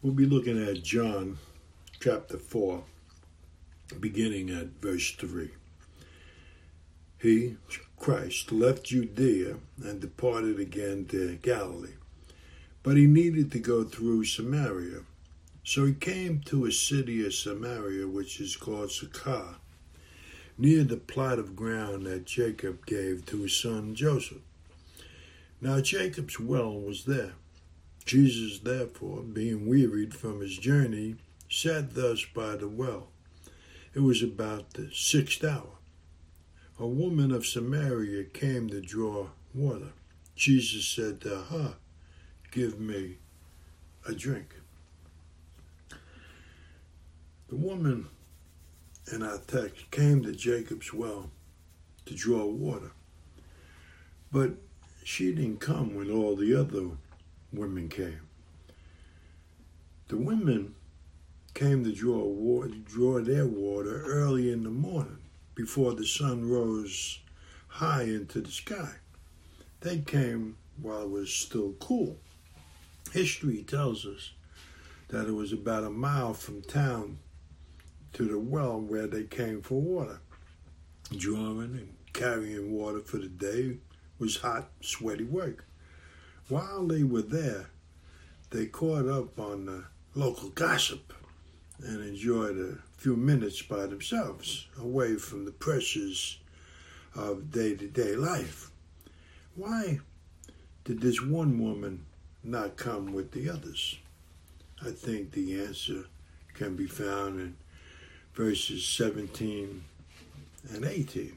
We'll be looking at John chapter 4, beginning at verse 3. He, Christ, left Judea and departed again to Galilee. But he needed to go through Samaria. So he came to a city of Samaria, which is called Sychar, near the plot of ground that Jacob gave to his son Joseph. Now Jacob's well was there. Jesus, therefore, being wearied from his journey, sat thus by the well. It was about the 6th hour. A woman of Samaria came to draw water. Jesus said to her, "Give me a drink." The woman in our text came to Jacob's well to draw water. But she didn't come when all the other women came. The women came to draw their water early in the morning, before the sun rose high into the sky. They came while it was still cool. History tells us that it was about a mile from town to the well where they came for water. Drawing and carrying water for the day was hot, sweaty work. While they were there, they caught up on the local gossip and enjoyed a few minutes by themselves, away from the pressures of day-to-day life. Why did this one woman not come with the others? I think the answer can be found in verses 17 and 18,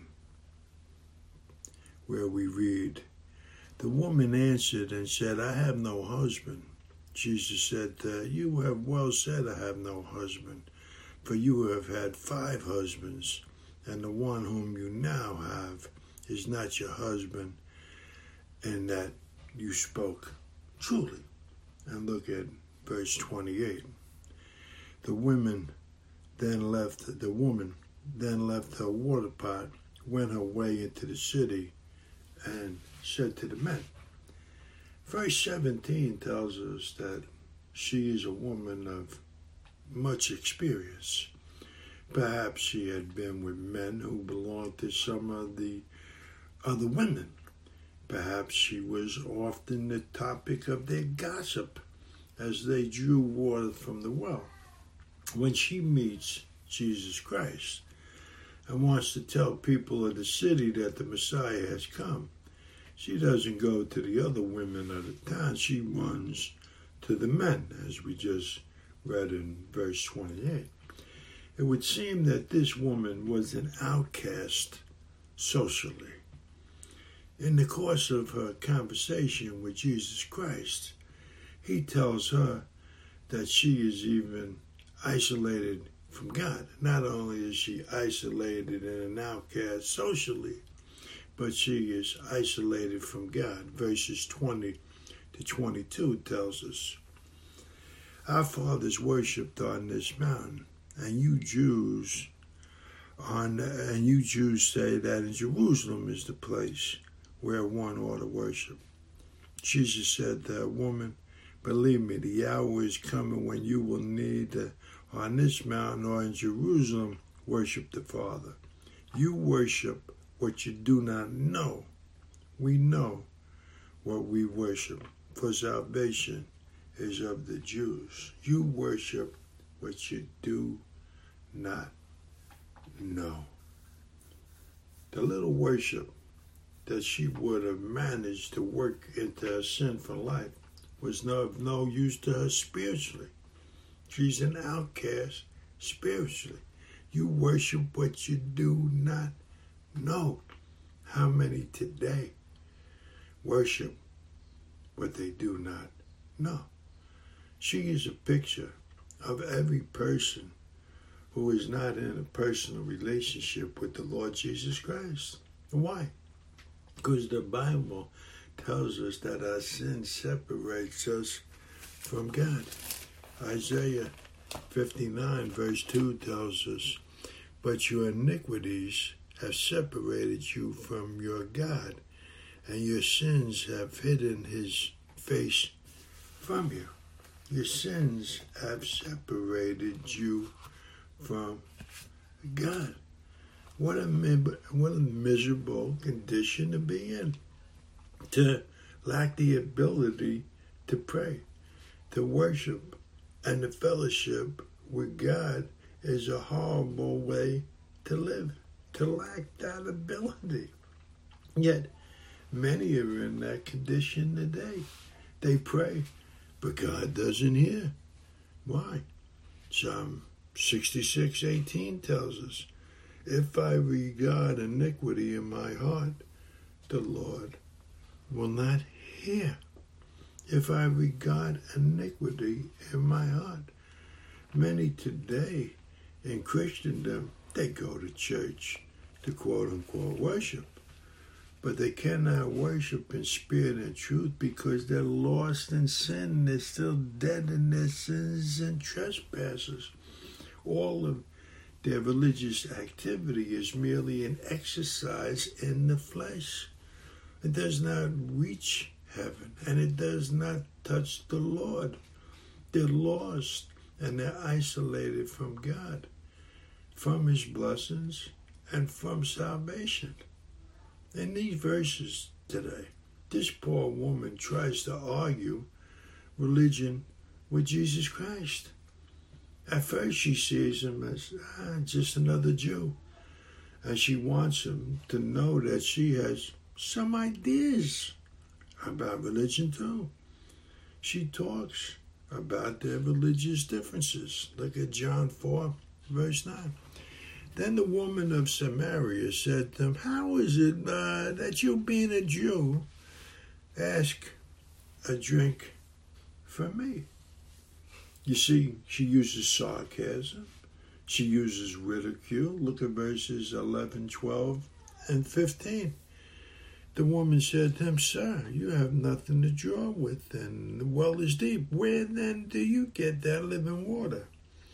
where we read, "The woman answered and said, 'I have no husband.' Jesus said, 'You have well said, I have no husband, for you have had 5 husbands, and the one whom you now have is not your husband, and that you spoke truly.'" And look at verse 28. The woman then left her water pot, went her way into the city, and said to the men. Verse 17 tells us that she is a woman of much experience. Perhaps she had been with men who belonged to some of the other women. Perhaps she was often the topic of their gossip as they drew water from the well. When she meets Jesus Christ and wants to tell people of the city that the Messiah has come, she doesn't go to the other women of the town. She runs to the men, as we just read in verse 28. It would seem that this woman was an outcast socially. In the course of her conversation with Jesus Christ, he tells her that she is even isolated from God. Not only is she isolated and an outcast socially, but she is isolated from God. Verses 20 to 22 tells us, "Our fathers worshipped on this mountain, and you Jews say that in Jerusalem is the place where one ought to worship." Jesus said to her, "Woman, believe me, the hour is coming when you will neither on this mountain or in Jerusalem worship the Father. You worship what you do not know. We know what we worship, for salvation is of the Jews. You worship what you do not know." The little worship that she would have managed to work into her sinful life was of no use to her spiritually. She's an outcast spiritually. You worship what you do not know. How many today worship what they do not know? She is a picture of every person who is not in a personal relationship with the Lord Jesus Christ. Why? Because the Bible tells us that our sin separates us from God. Isaiah 59 verse 2 tells us, "But your iniquities have separated you from your God, and your sins have hidden his face from you." Your sins have separated you from God. What a miserable condition to be in. To lack the ability to pray, to worship, and to fellowship with God is a horrible way to live. To lack that ability. Yet, many are in that condition today. They pray, but God doesn't hear. Why? Psalm 66:18 tells us, if I regard iniquity in my heart, the Lord will not hear. If I regard iniquity in my heart. Many today in Christendom, they go to church to quote-unquote worship. But they cannot worship in spirit and truth because they're lost in sin. They're still dead in their sins and trespasses. All of their religious activity is merely an exercise in the flesh. It does not reach heaven, and it does not touch the Lord. They're lost, and they're isolated from God, from His blessings, and from salvation. In these verses today, this poor woman tries to argue religion with Jesus Christ. At first, she sees him as just another Jew, and she wants him to know that she has some ideas about religion too. She talks about their religious differences. Look at John 4, verse 9. Then the woman of Samaria said to him, how is it that you, being a Jew, ask a drink from me? You see, she uses sarcasm. She uses ridicule. Look at verses 11, 12, and 15. The woman said to him, sir, you have nothing to draw with, and the well is deep. Where then do you get that living water?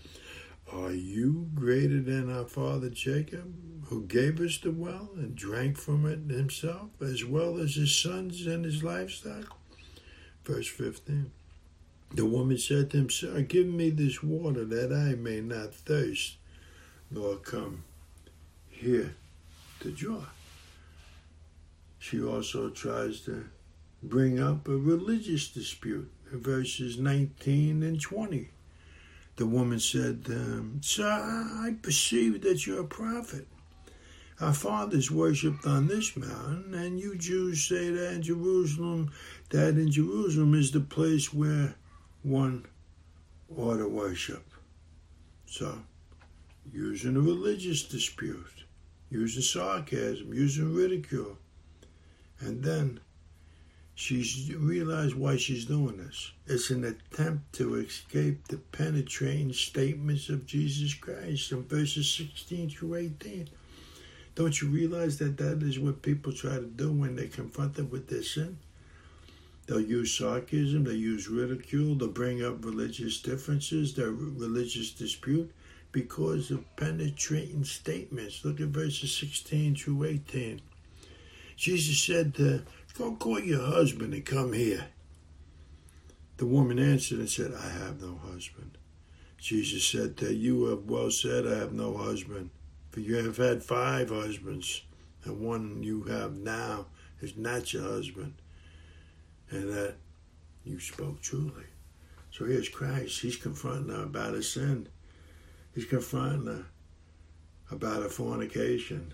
Are you greater than our father Jacob, who gave us the well and drank from it himself, as well as his sons and his livestock? Verse 15. The woman said to him, sir, give me this water that I may not thirst, nor come here to draw. She also tries to bring up a religious dispute in verses 19 and 20. The woman said, sir, I perceive that you're a prophet. Our fathers worshipped on this mountain, and you Jews say that in Jerusalem is the place where one ought to worship. So, using a religious dispute, using sarcasm, using ridicule. And then she's realized why she's doing this. It's an attempt to escape the penetrating statements of Jesus Christ in verses 16 through 18. Don't you realize that is what people try to do when they're confronted with their sin? They'll use sarcasm, they'll use ridicule, they'll bring up religious differences, their religious dispute, because of penetrating statements. Look at verses 16 through 18. Jesus said, go call your husband and come here. The woman answered and said, I have no husband. Jesus said to her, you have well said, I have no husband, for you have had 5 husbands, and one you have now is not your husband, and that you spoke truly. So here's Christ. He's confronting her about her sin. He's confronting her about her fornication,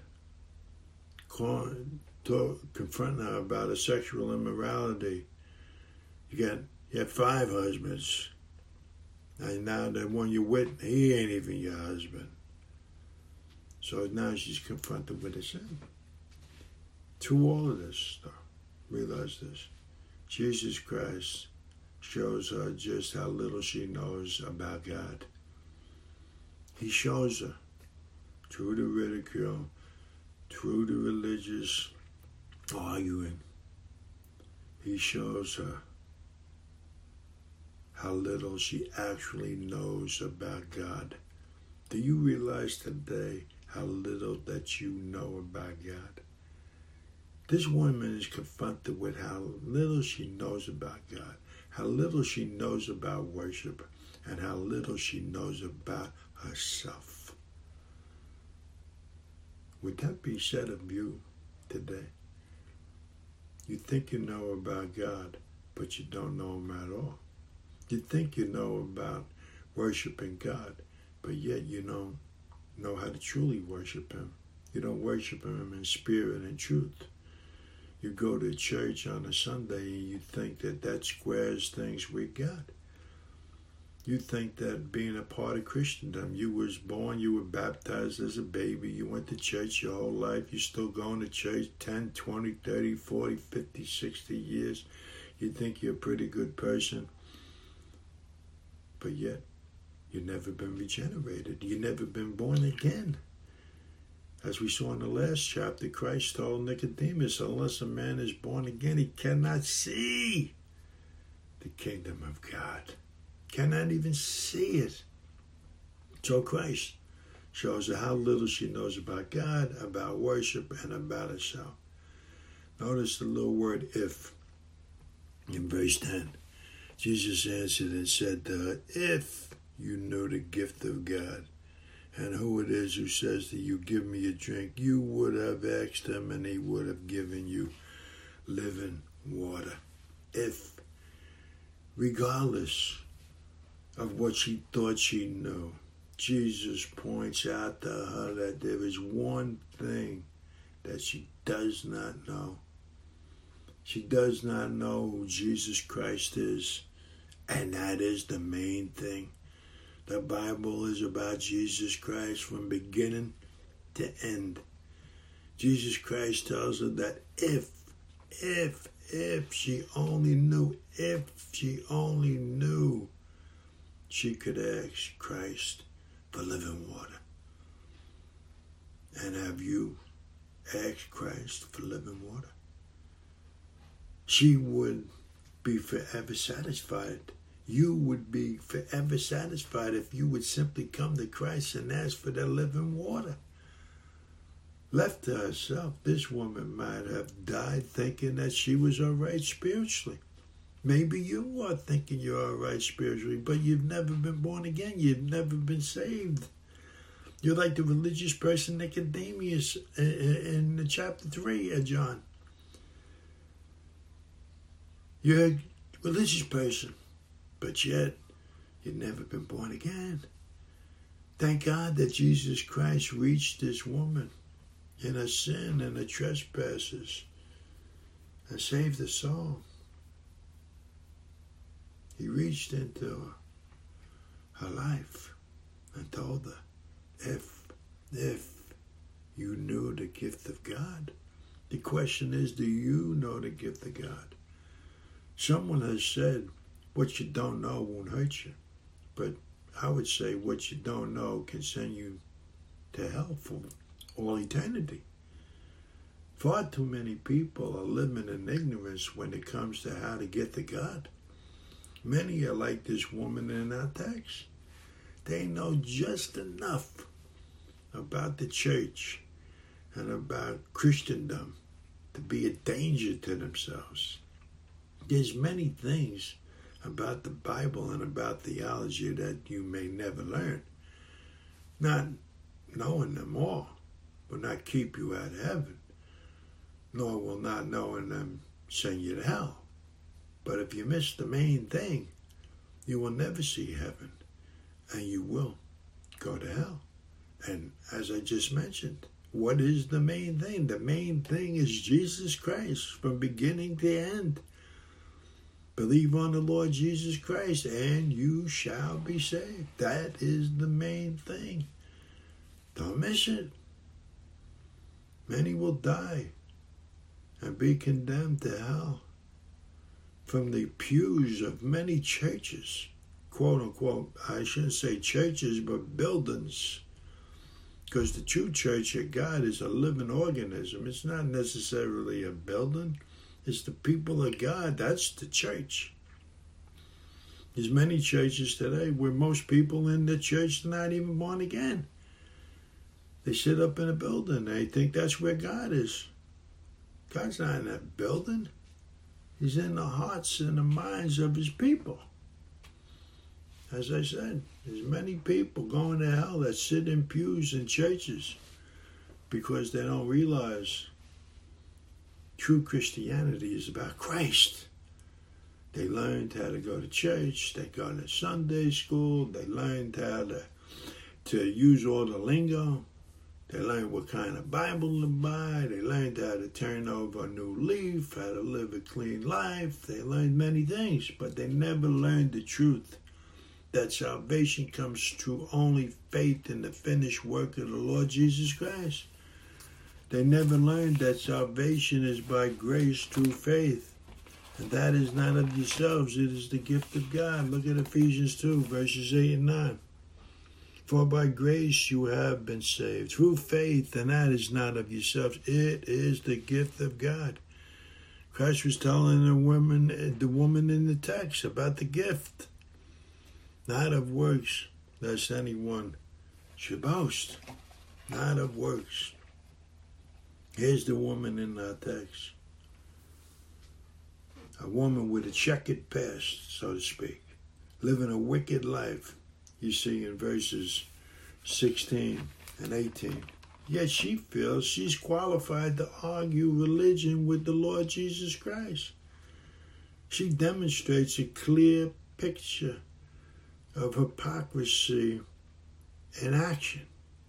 confronting her about her sexual immorality. You had 5 husbands, and now the one you're with, he ain't even your husband. So now she's confronted with her sin. Through all of this stuff, realize this. Jesus Christ shows her just how little she knows about God. He shows her through the ridicule, through the religious arguing. He shows her how little she actually knows about God. Do you realize today how little that you know about God? This woman is confronted with how little she knows about God, how little she knows about worship and how little she knows about herself. Would that be said of you today? You think you know about God, but you don't know Him at all. You think you know about worshiping God, but yet you don't know how to truly worship Him. You don't worship Him in spirit and truth. You go to church on a Sunday and you think that that squares things with God. You think that being a part of Christendom, you was born, you were baptized as a baby, you went to church your whole life, you're still going to church 10, 20, 30, 40, 50, 60 years. You think you're a pretty good person, but yet you've never been regenerated. You've never been born again. As we saw in the last chapter, Christ told Nicodemus, unless a man is born again, he cannot see the kingdom of God. Cannot even see it. So Christ shows her how little she knows about God, about worship, and about herself. Notice the little word if in verse 10. Jesus answered and said to her, if you knew the gift of God, and who it is who says to you, give me a drink, you would have asked him and he would have given you living water. If, regardless of what she thought she knew, Jesus points out to her that there is one thing that she does not know. She does not know who Jesus Christ is, and that is the main thing. The Bible is about Jesus Christ from beginning to end. Jesus Christ tells her that if she only knew, she could ask Christ for living water. And have you asked Christ for living water? She would be forever satisfied. You would be forever satisfied if you would simply come to Christ and ask for that living water. Left to herself, this woman might have died thinking that she was all right spiritually. Maybe you are thinking you're all right spiritually, but you've never been born again. You've never been saved. You're like the religious person Nicodemus in chapter 3 of John. You're a religious person, but yet you've never been born again. Thank God that Jesus Christ reached this woman in her sin and her trespasses and saved her soul. He reached into her life and told her, if you knew the gift of God. The question is, do you know the gift of God? Someone has said, what you don't know won't hurt you. But I would say what you don't know can send you to hell for all eternity. Far too many people are living in ignorance when it comes to how to get to God. Many are like this woman in our text. They know just enough about the church and about Christendom to be a danger to themselves. There's many things about the Bible and about theology that you may never learn. Not knowing them all will not keep you out of heaven, nor will not knowing them send you to hell. But if you miss the main thing, you will never see heaven, and you will go to hell. And as I just mentioned, what is the main thing? The main thing is Jesus Christ from beginning to end. Believe on the Lord Jesus Christ, and you shall be saved. That is the main thing. Don't miss it. Many will die and be condemned to hell from the pews of many churches, quote unquote. I shouldn't say churches, but buildings. Because the true church of God is a living organism. It's not necessarily a building. It's the people of God. That's the church. There's many churches today where most people in the church are not even born again. They sit up in a building. They think that's where God is. God's not in that building. He's in the hearts and the minds of his people. As I said, there's many people going to hell that sit in pews in churches because they don't realize true Christianity is about Christ. They learned how to go to church, they go to Sunday school, they learned how to use all the lingo, they learned what kind of Bible to buy, they learned how to turn over a new leaf, how to live a clean life, they learned many things, but they never learned the truth that salvation comes through only faith in the finished work of the Lord Jesus Christ. They never learned that salvation is by grace through faith. And that is not of yourselves, it is the gift of God. Look at Ephesians 2, verses 8 and 9. For by grace you have been saved, through faith, and that is not of yourselves, it is the gift of God. Christ was telling the woman in the text about the gift. Not of works, lest anyone should boast. Not of works. Here's the woman in our text. A woman with a checkered past, so to speak. Living a wicked life. You see in verses 16 and 18. Yet she feels she's qualified to argue religion with the Lord Jesus Christ. She demonstrates a clear picture of hypocrisy in action.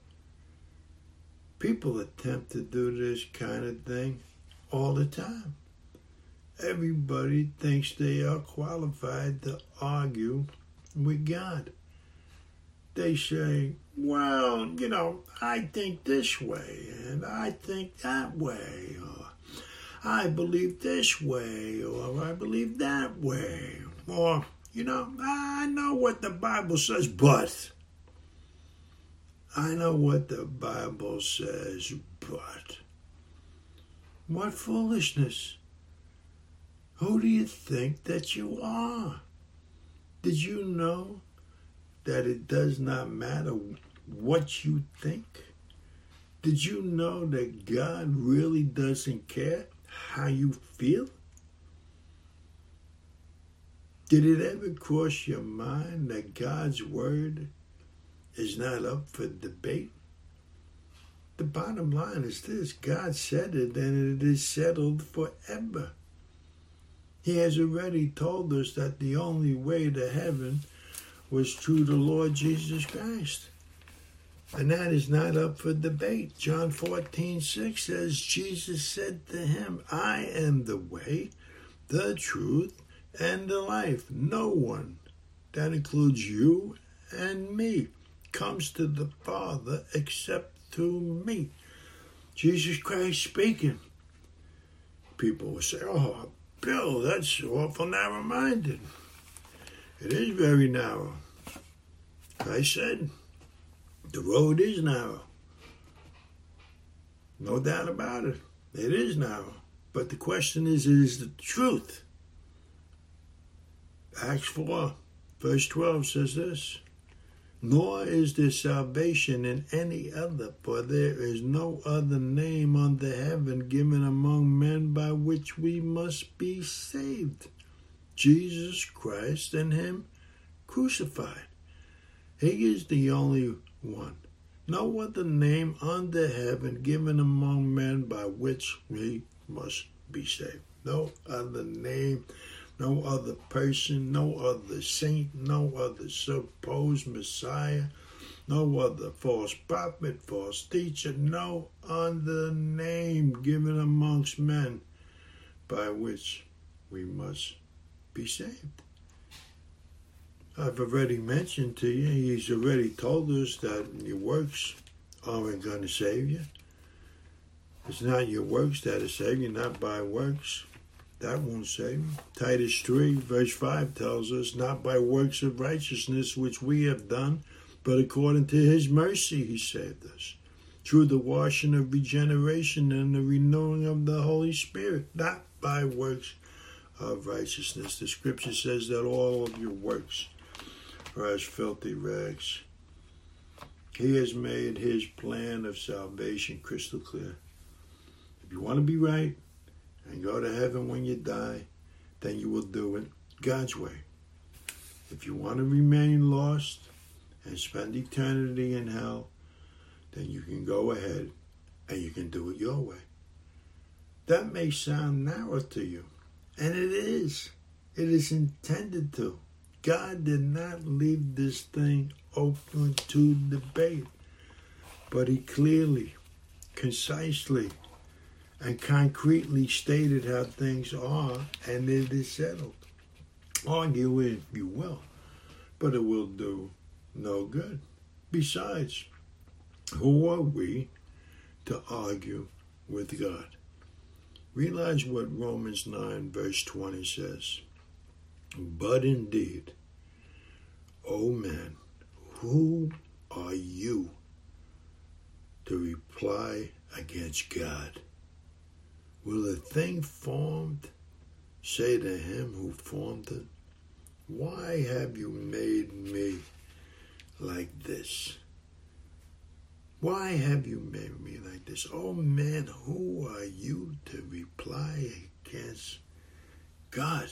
People attempt to do this kind of thing all the time. Everybody thinks they are qualified to argue with God. They say, well, I think this way, and I think that way, or I believe this way, or I believe that way, or I know what the Bible says, but. I know what the Bible says, but. What foolishness. Who do you think that you are? Did you know that it does not matter what you think? Did you know that God really doesn't care how you feel? Did it ever cross your mind that God's word is not up for debate? The bottom line is this: God said it, and it is settled forever. He has already told us that the only way to heaven was through the Lord Jesus Christ. And that is not up for debate. John 14:6 says, Jesus said to him, I am the way, the truth, and the life. No one, that includes you and me, comes to the Father except through me. Jesus Christ speaking. People will say, oh, Bill, that's awful narrow-minded. It is very narrow. I said, the road is narrow. No doubt about it. It is narrow. But the question is the truth? Acts 4, verse 12 says this, nor is there salvation in any other, for there is no other name under heaven given among men by which we must be saved. Jesus Christ and him crucified. He is the only one. No other name under heaven given among men by which we must be saved. No other name, no other person, no other saint, no other supposed Messiah, no other false prophet, false teacher, no other name given amongst men by which we must be saved. I've already mentioned to you, he's already told us that your works aren't going to save you. It's not your works that are saved you, not by works. That won't save you. Titus 3, verse 5 tells us, not by works of righteousness which we have done, but according to his mercy he saved us, through the washing of regeneration and the renewing of the Holy Spirit, not by works of righteousness. The scripture says that all of your works are as filthy rags. He has made his plan of salvation crystal clear. If you want to be right and go to heaven when you die, then you will do it God's way. If you want to remain lost and spend eternity in hell, then you can go ahead and you can do it your way. That may sound narrow to you, and it is. It is intended to. God did not leave this thing open to debate, but he clearly, concisely, and concretely stated how things are, and it is settled. Argue if you will, but it will do no good. Besides, who are we to argue with God? Realize what Romans 9 verse 20 says. But indeed, O man, who are you to reply against God? Will the thing formed say to him who formed it, why have you made me like this? Why have you made me like this? Oh man, who are you to reply against God?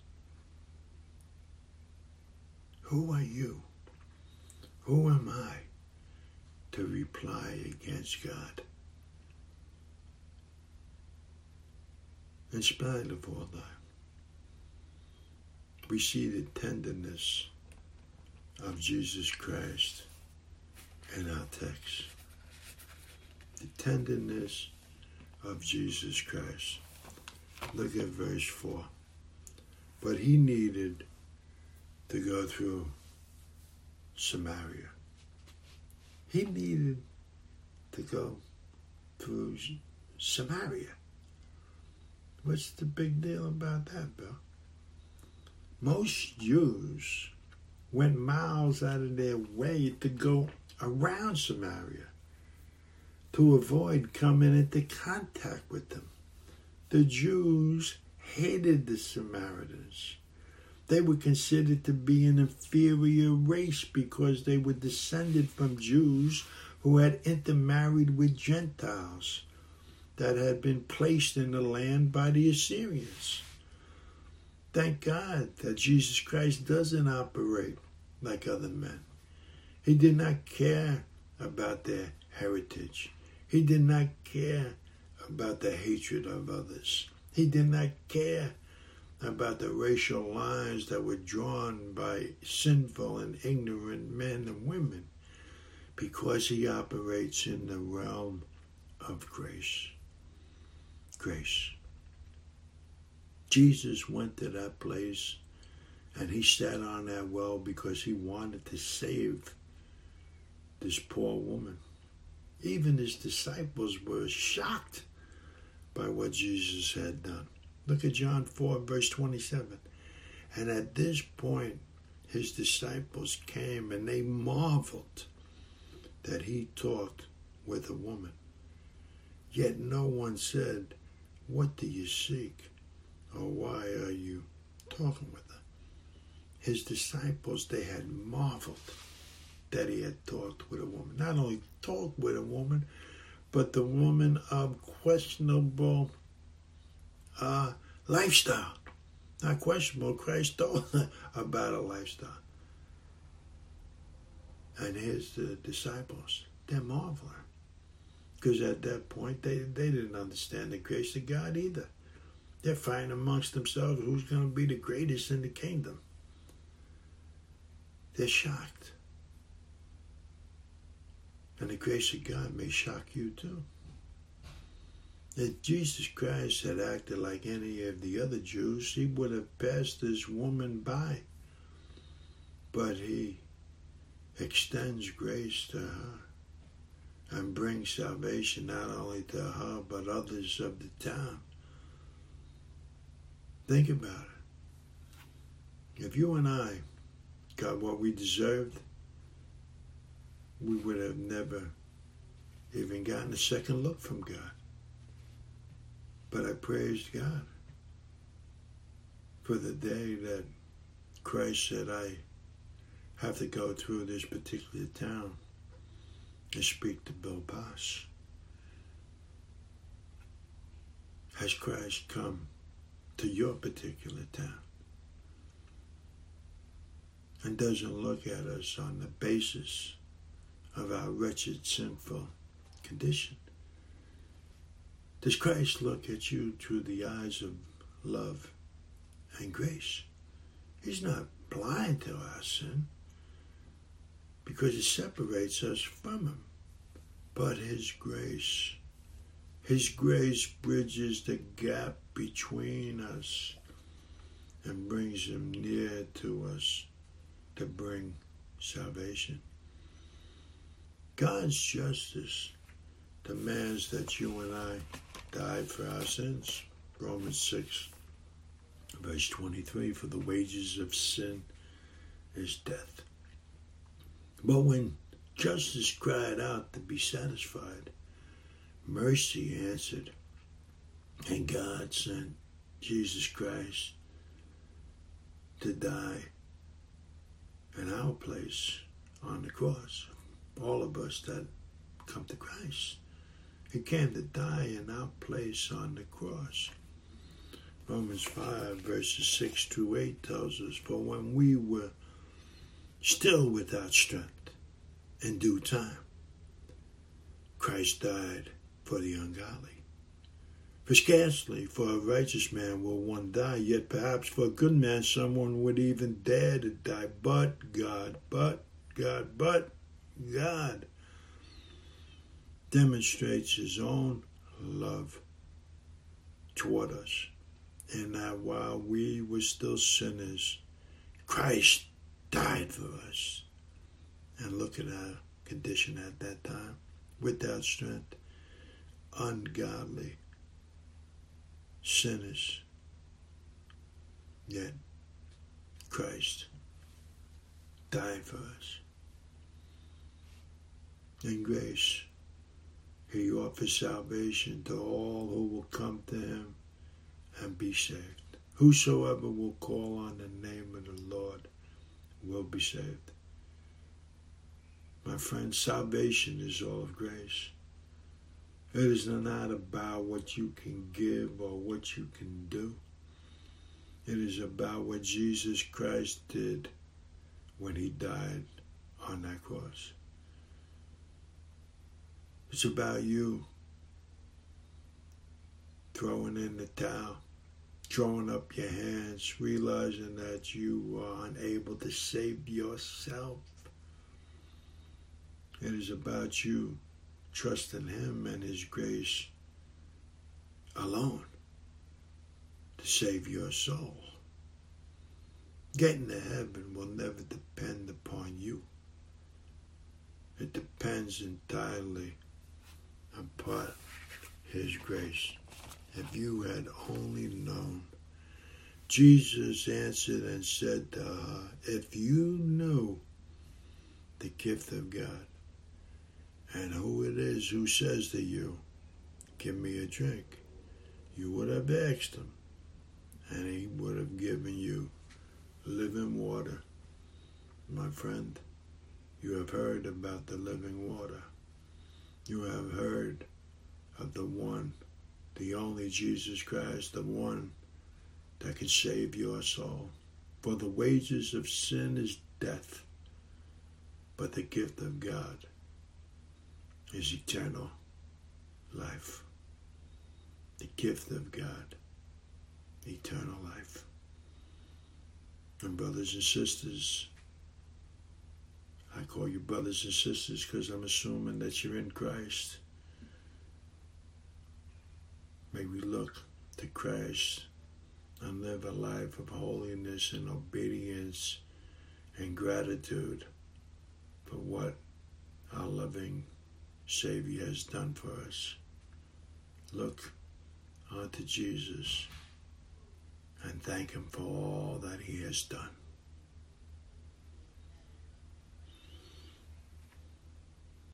Who are you? Who am I to reply against God? In spite of all that, we see the tenderness of Jesus Christ in our text. The tenderness of Jesus Christ. Look at verse 4. But he needed to go through Samaria. He needed to go through Samaria. What's the big deal about that, Bill? Most Jews went miles out of their way to go around Samaria to avoid coming into contact with them. The Jews hated the Samaritans. They were considered to be an inferior race because they were descended from Jews who had intermarried with Gentiles that had been placed in the land by the Assyrians. Thank God that Jesus Christ doesn't operate like other men. He did not care about their heritage. He did not care about the hatred of others. He did not care about the racial lines that were drawn by sinful and ignorant men and women, because he operates in the realm of grace. Grace. Jesus went to that place and he sat on that well because he wanted to save this poor woman. Even his disciples were shocked by what Jesus had done. Look at John 4, verse 27. And at this point, his disciples came and they marveled that he talked with a woman. Yet no one said, what do you seek? Or why are you talking with her? His disciples, they had marveled that he had talked with a woman. Not only talked with a woman, but the woman of questionable lifestyle. Not questionable. Christ told about a lifestyle. And his disciples, they're marveling. Because at that point, they didn't understand the grace of God either. They're fighting amongst themselves who's going to be the greatest in the kingdom. They're shocked. And the grace of God may shock you too. If Jesus Christ had acted like any of the other Jews, he would have passed this woman by. But he extends grace to her and brings salvation not only to her, but others of the town. Think about it. If you and I got what we deserved, we would have never even gotten a second look from God. But I praised God for the day that Christ said I have to go through this particular town and speak to Bill Boss. Has Christ come to your particular town and doesn't look at us on the basis of our wretched, sinful condition? Does Christ look at you through the eyes of love and grace? He's not blind to our sin because it separates us from him. But his grace bridges the gap between us and brings him near to us to bring salvation. God's justice demands that you and I die for our sins. Romans 6, verse 23, for the wages of sin is death. But when justice cried out to be satisfied, mercy answered, and God sent Jesus Christ to die in our place on the cross. All of us that come to Christ. He came to die in our place on the cross. Romans 5, verses 6 to 8 tells us, for when we were still without strength, in due time, Christ died for the ungodly. For scarcely for a righteous man will one die, yet perhaps for a good man someone would even dare to die. But God demonstrates his own love toward us, in that while we were still sinners, Christ died for us. And look at our condition at that time, without strength, ungodly, sinners. Yet Christ died for us. In grace, he offers salvation to all who will come to him and be saved. Whosoever will call on the name of the Lord will be saved. My friend, salvation is all of grace. It is not about what you can give or what you can do. It is about what Jesus Christ did when he died on that cross. It's about you throwing in the towel, throwing up your hands, realizing that you are unable to save yourself. It is about you trusting him and his grace alone to save your soul. Getting to heaven will never depend upon you. It depends entirely upon his grace. If you had only known. Jesus answered and said to her, if you knew the gift of God, and who it is who says to you, give me a drink, you would have asked him, and he would have given you living water. My friend, you have heard about the living water. You have heard of the one, the only Jesus Christ, the one that can save your soul. For the wages of sin is death, but the gift of God is eternal life. The gift of God, eternal life. And brothers and sisters, I call you brothers and sisters because I'm assuming that you're in Christ. May we look to Christ and live a life of holiness and obedience and gratitude for what our loving Savior has done for us. Look unto Jesus and thank him for all that he has done.